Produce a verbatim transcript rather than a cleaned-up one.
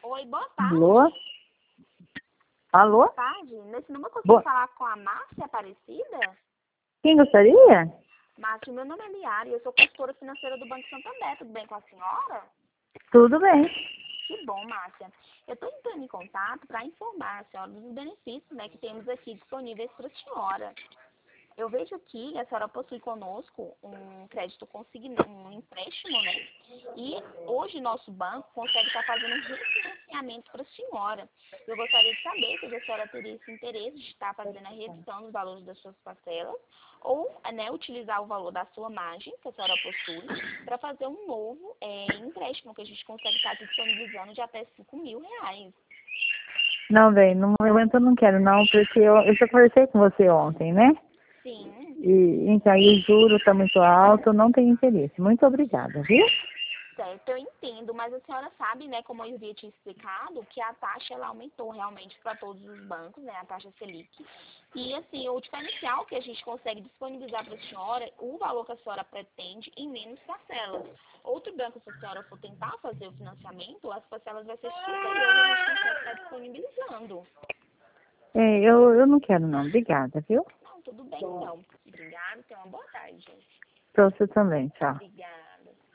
Oi, boa tarde. Alô? Alô? Boa tarde. Nesse número eu consigo Boa. falar com a Márcia Aparecida? Quem gostaria? Márcia, meu nome é Liara e eu sou consultora financeira do Banco Santander. Tudo bem com a senhora? Tudo bem. Que bom, Márcia. Eu estou entrando em contato para informar a senhora dos benefícios, né, que temos aqui disponíveis para a senhora. Eu vejo aqui que a senhora possui conosco um crédito consignado, um empréstimo, né? E hoje nosso banco consegue estar fazendo um refinanciamento para a senhora. Eu gostaria de saber se a senhora teria esse interesse de estar fazendo a redução dos valores das suas parcelas ou, né, utilizar o valor da sua margem, que a senhora possui, para fazer um novo é, empréstimo que a gente consegue estar aqui disponibilizando de até cinco mil reais. Não, bem, no momento eu não quero não, porque eu, eu já conversei com você ontem, né? Sim. E então aí o juro está muito alto, eu não tenho interesse. Muito obrigada, viu? Certo, eu entendo, mas a senhora sabe, né, como eu havia te explicado, que a taxa ela aumentou realmente para todos os bancos, né, a taxa Selic. E assim, o diferencial que a gente consegue disponibilizar para a senhora, o valor que a senhora pretende em menos parcelas. Outro banco, se a senhora for tentar fazer o financiamento, as parcelas vão ser superiores, a gente consegue estar disponibilizando. É, eu, eu não quero não, obrigada, viu? Não, tudo bem então. Obrigada, tenha uma boa tarde. Para você também, tchau. Obrigada.